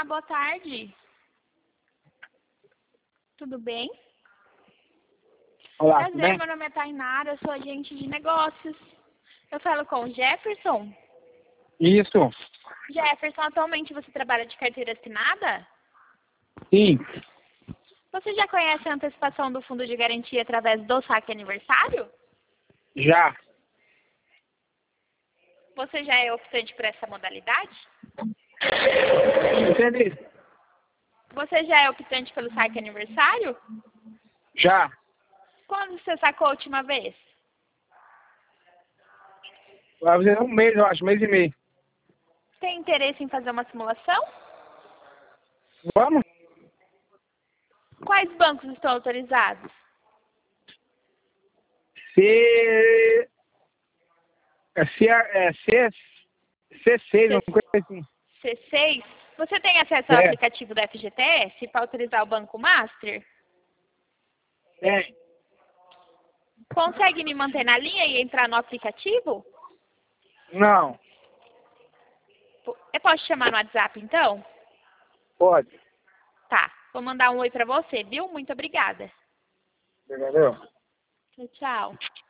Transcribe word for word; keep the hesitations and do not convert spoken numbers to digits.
boa tarde. Tudo bem? Olá, tudo Prazer, bem? meu nome é Tainara, eu sou agente de negócios. Eu falo com o Jefferson. Isso, Jefferson, atualmente você trabalha de carteira assinada? sim, Você já conhece a antecipação do fundo de garantia através do saque aniversário? já. Você já é optante por essa modalidade? Entendi. Você já é optante pelo saque aniversário? Já. Quando você sacou a última vez? Vai fazer um mês, eu acho, um mês e meio. Tem interesse em fazer uma simulação? Vamos? Quais bancos estão autorizados? C... É C... É C... C seis, uma coisa assim. C seis? Você tem acesso ao É. aplicativo da F G T S para autorizar o Banco Master? É. Consegue me manter na linha e entrar no aplicativo? Não, Eu posso te chamar no WhatsApp, então? pode. Tá. Vou mandar um oi para você, viu? Muito obrigada. Entendeu? Tchau, tchau.